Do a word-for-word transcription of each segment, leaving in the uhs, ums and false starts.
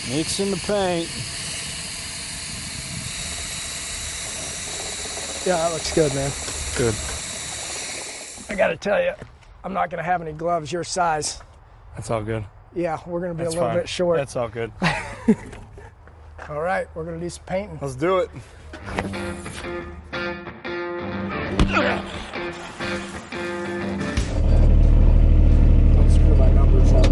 Mixing the paint. Yeah, that looks good, man. Good. I got to tell you, I'm not going to have any gloves your size. That's all good. Yeah, we're going to be That's a little fine. bit short. That's all good. All right, we're going to do some painting. Let's do it. Don't screw my numbers up.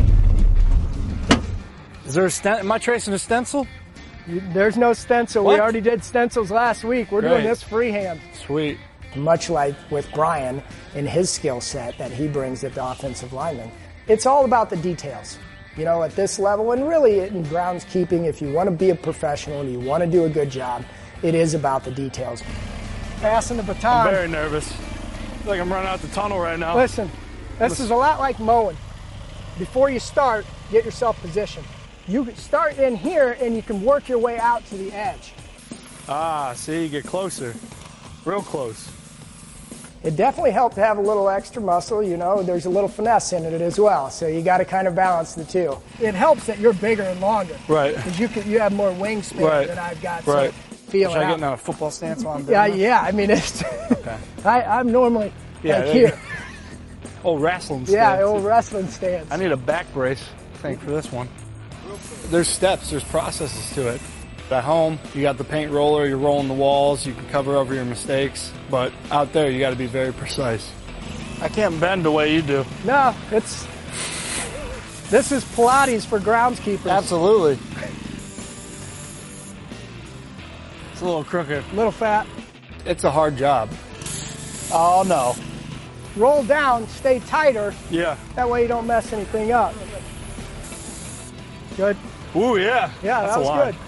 Is there a stent? Am I tracing a stencil? You, there's no stencil. What? We already did stencils last week. We're Great. doing this freehand. Sweet. Much like with Brian and his skill set that he brings at the offensive lineman, it's all about the details. You know, at this level, and really in groundskeeping, if you want to be a professional and you want to do a good job, it is about the details. Passing the baton. I'm very nervous. I feel like I'm running out the tunnel right now. Listen, this Listen. is a lot like mowing. Before you start, get yourself positioned. You can start in here and you can work your way out to the edge. Ah, see, you get closer. Real close. It definitely helped to have a little extra muscle, you know, there's a little finesse in it as well, so you got to kind of balance the two. It helps that you're bigger and longer. Right. Because you, can- you have more wingspan Right. than I've got, Right. so feel Should it I out. get in a football stance while I'm doing Yeah, this? yeah, I mean, it's, Okay. I, I'm normally Yeah, like there you here. Oh, wrestling stance. Yeah, the old wrestling stance. I need a back brace, I think, for this one. There's steps, there's processes to it. At home, you got the paint roller, you're rolling the walls, you can cover over your mistakes, but out there, you got to be very precise. I can't bend the way you do. No, it's, this is Pilates for groundskeepers. Absolutely. It's a little crooked. Little fat. It's a hard job. Oh, no. Roll down, stay tighter, Yeah. that way you don't mess anything up. Good. Ooh, yeah. Yeah, That's that a was lot. good.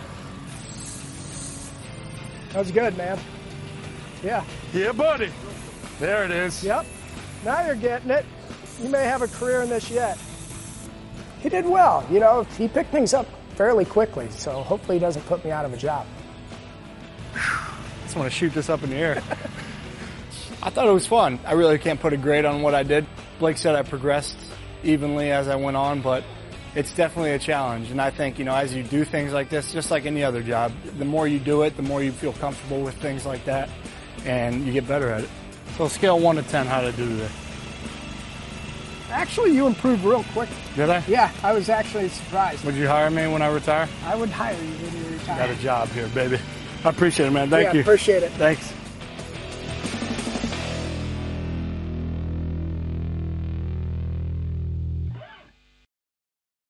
That was good, man. Yeah. Yeah, buddy. There it is. Yep. Now you're getting it. You may have a career in this yet. He did well. You know, he picked things up fairly quickly, so hopefully he doesn't put me out of a job. I just want to shoot this up in the air. I thought it was fun. I really can't put a grade on what I did. Blake said I progressed evenly as I went on, but it's definitely a challenge. And I think, you know, as you do things like this, just like any other job, the more you do it, the more you feel comfortable with things like that, and you get better at it. So scale one to ten, how did I do today? Actually, you improved real quick. Did I? Yeah, I was actually surprised. Would you hire me when I retire? I would hire you when you retire. Got a job here, baby. I appreciate it, man. Thank yeah, you. appreciate it. Thanks.